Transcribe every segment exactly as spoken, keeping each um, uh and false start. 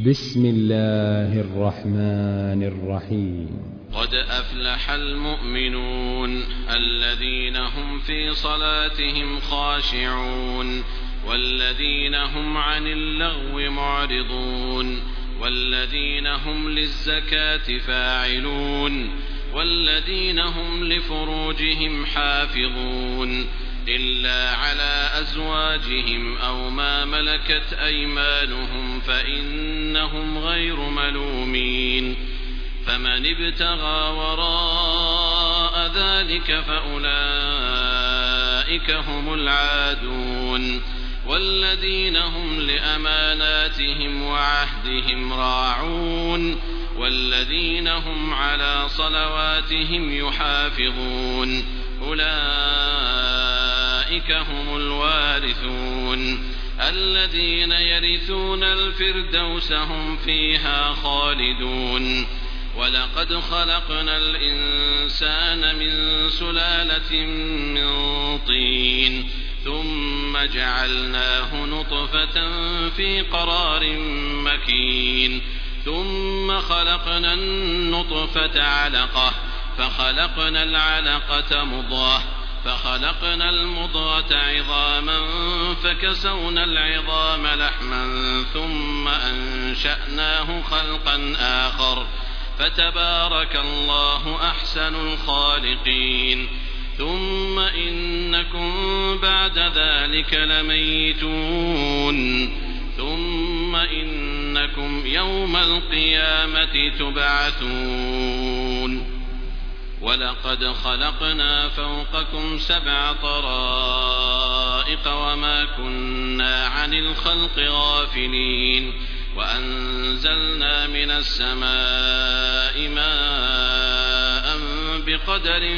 بسم الله الرحمن الرحيم. قد أفلح المؤمنون الذين هم في صلاتهم خاشعون والذين هم عن اللغو معرضون والذين هم للزكاة فاعلون والذين هم لفروجهم حافظون إلا على أزواجهم أو ما ملكت أيمانهم فإنهم غير ملومين فمن ابتغى وراء ذلك فأولئك هم العادون والذين هم لأماناتهم وعهدهم راعون والذين هم على صلواتهم يحافظون أولئك هم الوارثون الذين يرثون الفردوس هم فيها خالدون. ولقد خلقنا الإنسان من سلالة من طين ثم جعلناه نطفة في قرار مكين ثم خلقنا النطفة علقة فخلقنا العلقة مضغة فخلقنا المضغة عظاما فكسونا العظام لحما ثم أنشأناه خلقا آخر فتبارك الله أحسن الخالقين. ثم إنكم بعد ذلك لميتون ثم إنكم يوم القيامة تبعثون. ولقد خلقنا فوقكم سبع طرائق وما كنا عن الخلق غافلين وأنزلنا من السماء ماء بقدر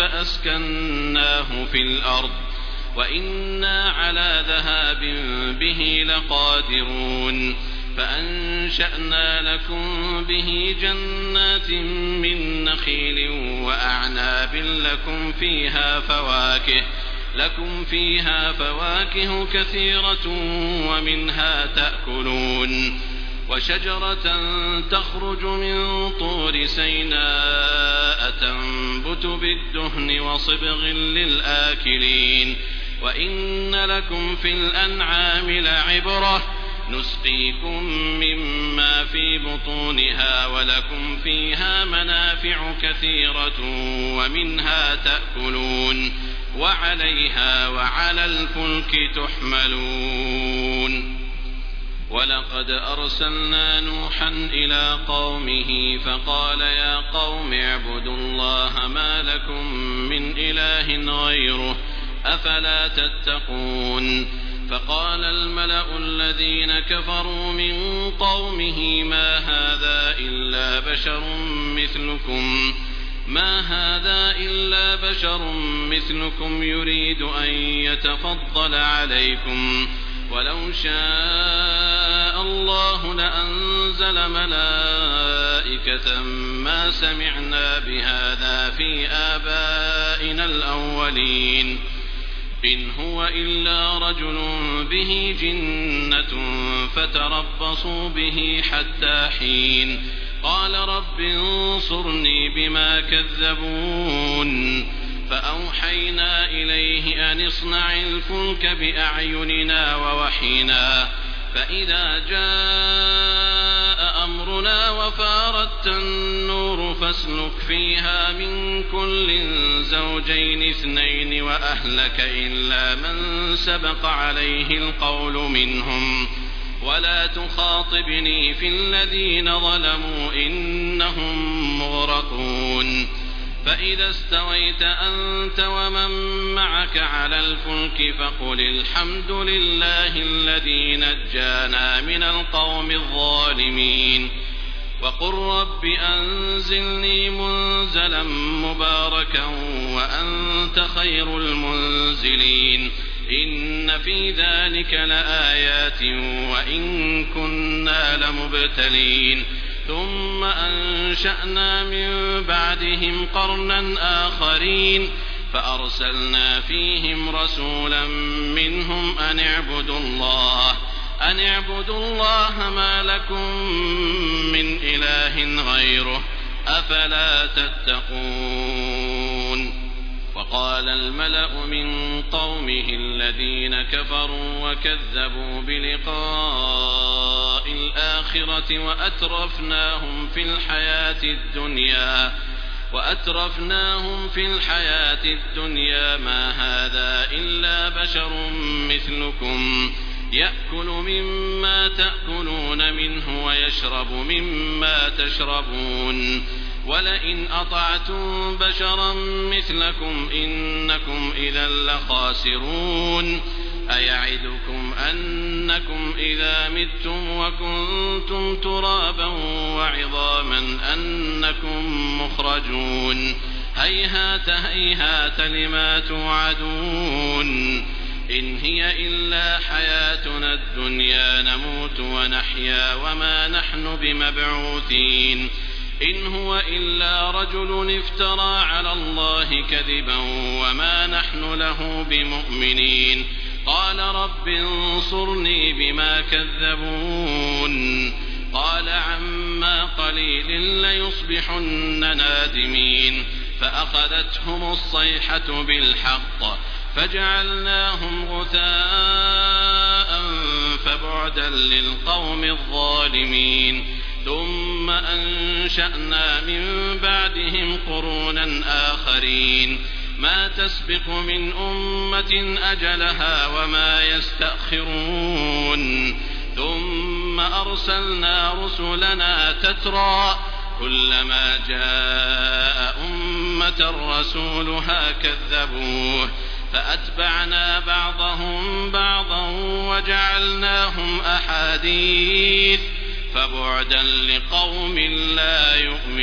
فأسكناه في الأرض وإنا على ذهاب به لقادرون فأنشأنا لكم به جنات من نخيل وأعناب لكم فيها فواكه لكم فيها فواكه كثيرة ومنها تأكلون وشجرة تخرج من طور سيناء تنبت بالدهن وصبغ للآكلين وإن لكم في الأنعام لعبرة نسقيكم مما في بطونها ولكم فيها منافع كثيرة ومنها تأكلون وعليها وعلى الفلك تحملون. ولقد أرسلنا نوحا إلى قومه فقال يا قوم اعبدوا الله ما لكم من إله غيره أفلا تتقون. فقال الملأ الذين كفروا من قومه ما هذا إلا بشر مثلكم ما هذا إلا بشر مثلكم يريد أن يتفضل عليكم ولو شاء الله لأنزل ملائكة ما سمعنا بهذا في آبائنا الأولين إن هو إلا رجل به جنة فتربصوا به حتى حين. قال رب انصرني بما كذبون فأوحينا إليه أن اصنع الفلك بأعيننا ووحينا فإذا جاء أمرنا وفارت النور فاسلك فيها من كل زوجين اثنين وأهلك إلا من سبق عليه القول منهم ولا تخاطبني في الذين ظلموا إنهم مغرقون. فإذا استويت أنت ومن معك على الفلك فقل الحمد لله الذي نجانا من القوم الظالمين وقل رب أنزلني منزلا مباركا وأنت خير المنزلين إن في ذلك لآيات وإن كنا لمبتلين. ثم أنشأنا من بعدهم قرنا آخرين فأرسلنا فيهم رسولا منهم أن اعبدوا الله أن اعبدوا الله ما لكم من إله غيره أفلا تتقون. وقال الملأ من قومه الذين كفروا وكذبوا بلقاء الآخرة وأترفناهم في الحياة الدنيا وأترفناهم في الحياة الدنيا ما هذا إلا بشر مثلكم يأكل مما تأكلون منه ويشرب مما تشربون ولئن أطعتم بشرا مثلكم إنكم إذا لخاسرون. أيعدكم أنكم إذا متم وكنتم ترابا وعظاما أنكم مخرجون هيهات هيهات لما توعدون. إن هي إلا حياتنا الدنيا نموت ونحيا وما نحن بمبعوثين. إن هو إلا رجل افترى على الله كذبا وما نحن له بمؤمنين. قال رب انصرني بما كذبون. قال عما قليل ليصبحن نادمين. فأخذتهم الصيحة بالحق فجعلناهم غثاء فبعدا للقوم الظالمين. ثم أنشأنا من بعدهم قرونا آخرين ما تسبق من أمة أجلها وما يستأخرون. ثم أرسلنا رسلنا تترى كلما جاء أمة رسولها كذبوه فأتبعنا بعضهم بعضا وجعلناهم أحاديث فبعدا لقوم لا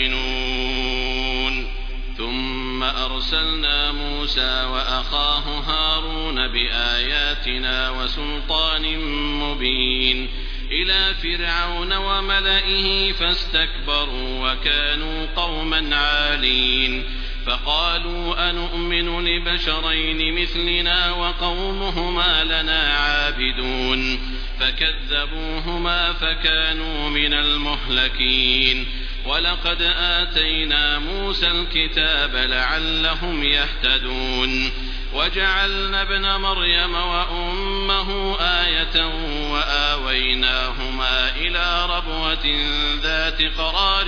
يؤمنون. ثم أرسلنا موسى وأخاه هارون بآياتنا وسلطان مبين إلى فرعون وملئه فاستكبروا وكانوا قوما عالين. فقالوا أنؤمن لبشرين مثلنا وقومهما لنا عابدون. فكذبوهما فكانوا من المهلكين. ولقد آتينا موسى الكتاب لعلهم يهتدون. وجعلنا ابن مريم وأمه آية وآويناهما إلى ربوة ذات قرار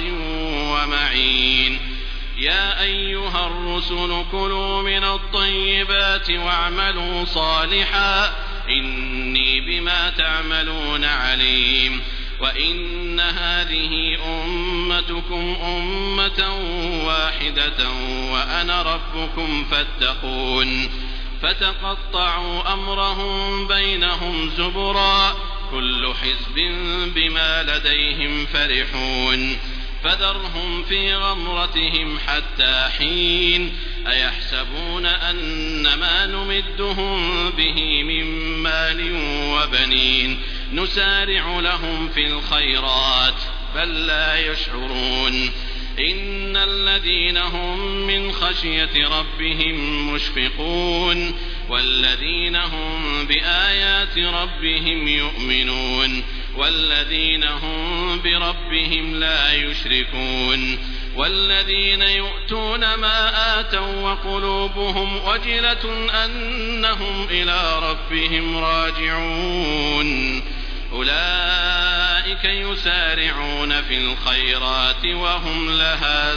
ومعين. يا أيها الرسل كلوا من الطيبات واعملوا صالحا إني بما تعملون عليم. وإن هذه أمتكم أمة واحدة وأنا ربكم فاتقون. فتقطعوا أمرهم بينهم زبرا كل حزب بما لديهم فرحون. فذرهم في غمرتهم حتى حين. أيحسبون أن ما نمدهم به من مال وبنين نسارع لهم في الخيرات بل لا يشعرون. إن الذين هم من خشية ربهم مشفقون والذين هم بآيات ربهم يؤمنون والذين هم بربهم لا يشركون والذين يؤتون ما آتوا وقلوبهم وجلة أنهم إلى ربهم راجعون أولئك يسارعون في الخيرات وهم لها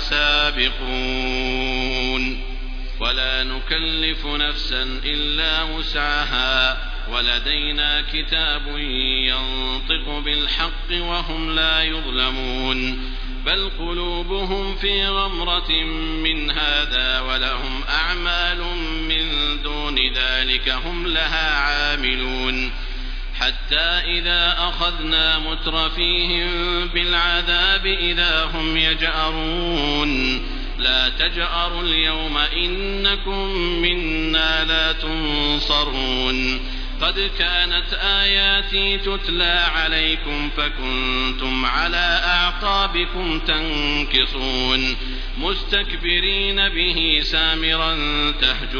سابقون. ولا نكلف نفسا إلا وسعها ولدينا كتاب ينطق بالحق وهم لا يظلمون. بل قلوبهم في غمرة من هذا ولهم أعمال من دون ذلك هم لها عاملون. حتى إذا أخذنا مترفيهم بالعذاب إذا هم يجأرون. لا تجأروا اليوم إنكم منا لا تنصرون. قد كانت آياتي تتلى عليكم فكنتم على أعقابكم تنكصون مستكبرين به سامرا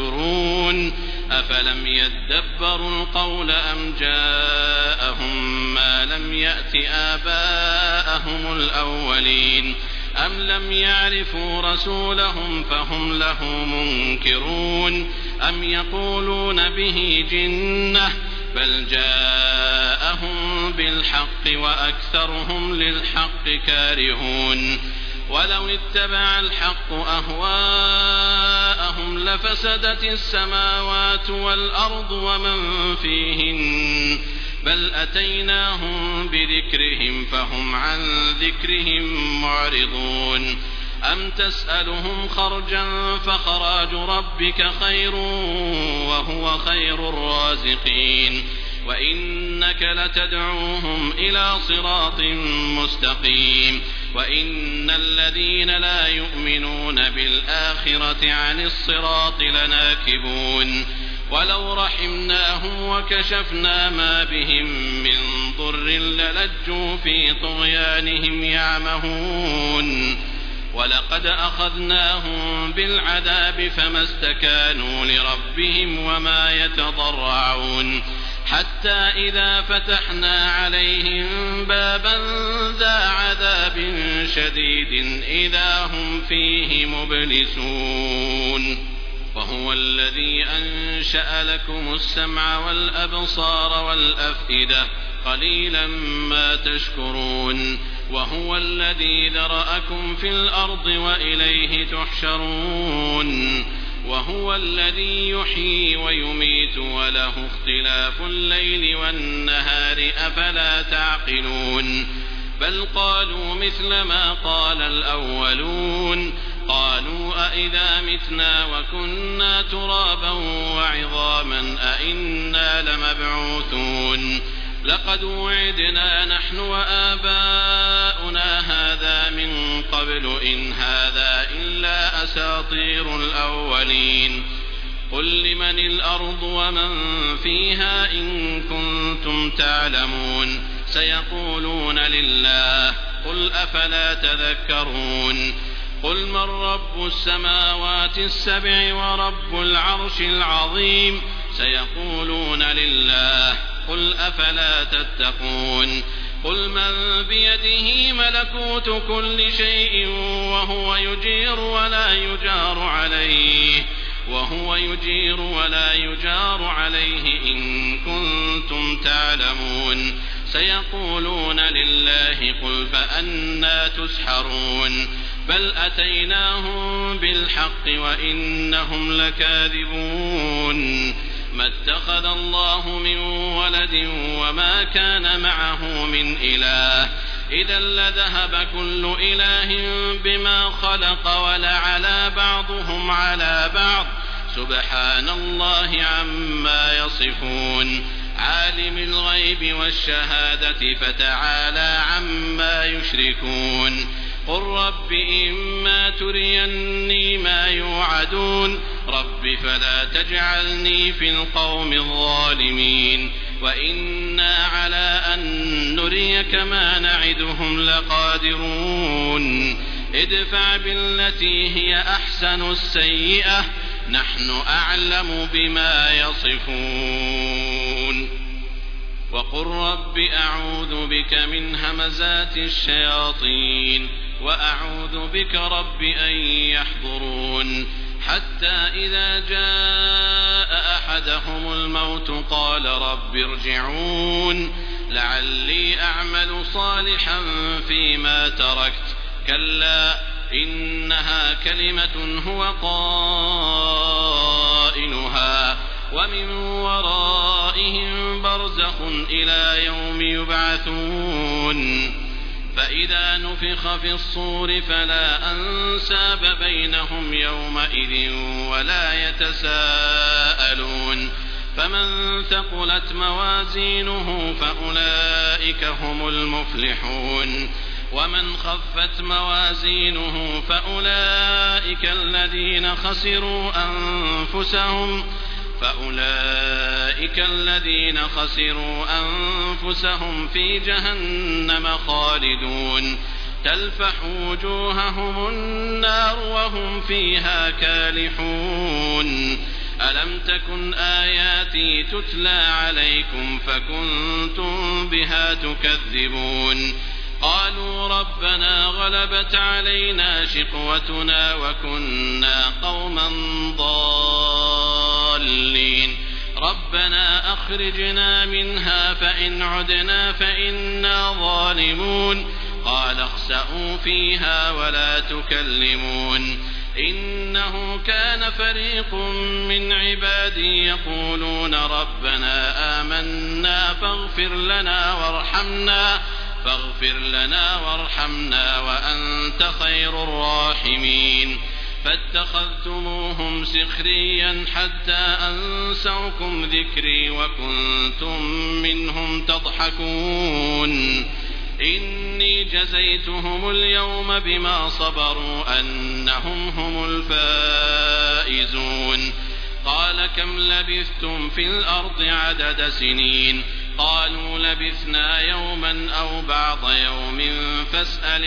تهجرون. أفلم يدبروا القول أم جاءهم ما لم يأت آباءهم الأولين أم لم يعرفوا رسولهم فهم له منكرون أم يقولون به جنة بل جاءهم بالحق وأكثرهم للحق كارهون ولو اتبع الحق أهواءهم لفسدت السماوات والأرض ومن فيهن بل أتيناهم بذكرهم فهم عن ذكرهم معرضون أم تسألهم خرجا فخراج ربك خير وهو خير الرازقين وإنك لتدعوهم إلى صراط مستقيم وإن الذين لا يؤمنون بالآخرة عن الصراط لناكبون ولو رحمناهم وكشفنا ما بهم من ضر للجوا في طغيانهم يعمهون ولقد أخذناهم بالعذاب فما استكانوا لربهم وما يتضرعون حتى إذا فتحنا عليهم بابا ذا عذاب شديد إذا هم فيه مبلسون وهو الذي أنشأ لكم السمع والأبصار والأفئدة قليلا ما تشكرون وهو الذي ذرأكم في الأرض وإليه تحشرون وهو الذي يحيي ويميت وله اختلاف الليل والنهار أفلا تعقلون بل قالوا مثل ما قال الأولون قالوا أئذا متنا وكنا ترابا وعظاما أئنا لمبعوثون لقد وعدنا نحن وآباؤنا هذا من قبل إن هذا إلا أساطير الأولين قل لمن الأرض ومن فيها إن كنتم تعلمون سيقولون لله قل أفلا تذكرون قل من رب السماوات السبع ورب العرش العظيم سيقولون لله قل أفلا تتقون قل من بيده ملكوت كل شيء وهو يجير ولا يجار عليه وهو يجير ولا يجار عليه إن كنتم تعلمون سيقولون لله قل فأنى تسحرون بل أتيناهم بالحق وإنهم لكاذبون ما اتخذ الله من ولد وما كان معه من إله إذا لذهب كل إله بما خلق ولعلى بعضهم على بعض سبحان الله عما يصفون عالم الغيب والشهادة فتعالى عما يشركون قل رب إما تريني ما يوعدون رب فلا تجعلني في القوم الظالمين وإنا على أن نريك ما نعدهم لقادرون ادفع بالتي هي أحسن السيئة نحن أعلم بما يصفون وقل رب أعوذ بك من همزات الشياطين وأعوذ بك رب أن يحضرون حتى إذا جاء أحدهم الموت قال رب ارجعون لعلي أعمل صالحا فيما تركت كلا إنها كلمة هو قائلها ومن ورائهم برزخ إلى يوم يبعثون فإذا نفخ في الصور فلا أنساب بينهم يومئذ ولا يتساءلون فمن ثقلت موازينه فأولئك هم المفلحون ومن خفت موازينه فأولئك الذين خسروا أنفسهم فأولئك الذين خسروا أنفسهم في جهنم خالدون تلفح وجوههم النار وهم فيها كالحون ألم تكن آياتي تتلى عليكم فكنتم بها تكذبون قالوا ربنا غلبت علينا شقوتنا وكنا قوما ضالين ربنا أخرجنا منها فإن عدنا فإنا ظالمون قال اخسئوا فيها ولا تكلمون إنه كان فريق من عبادي يقولون ربنا آمنا فاغفر لنا وارحمنا فاغفر لنا وارحمنا وأنت خير الراحمين فاتخذتموهم سخريا حتى أنسوكم ذكري وكنتم منهم تضحكون إني جزيتهم اليوم بما صبروا أنهم هم الفائزون قال كم لبثتم في الأرض عدد سنين قالوا لبثنا يوما أو بعض يوم فاسأل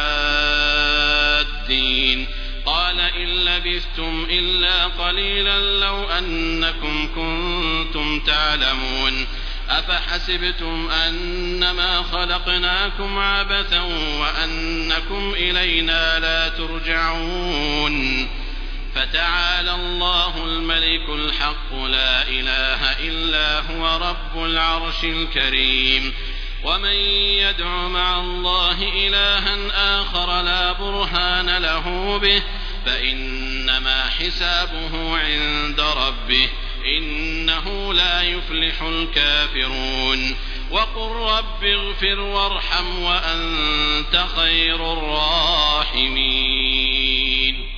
العادين قال إن لبثتم إلا قليلا لو أنكم كنتم تعلمون أفحسبتم أنما خلقناكم عبثا وأنكم إلينا لا ترجعون فتعالى الله الملك الحق لا إله إلا هو رب العرش الكريم ومن يدع مع الله إلها آخر لا برهان له به فإنما حسابه عند ربه إنه لا يفلح الكافرون وقل رب اغفر وارحم وأنت خير الراحمين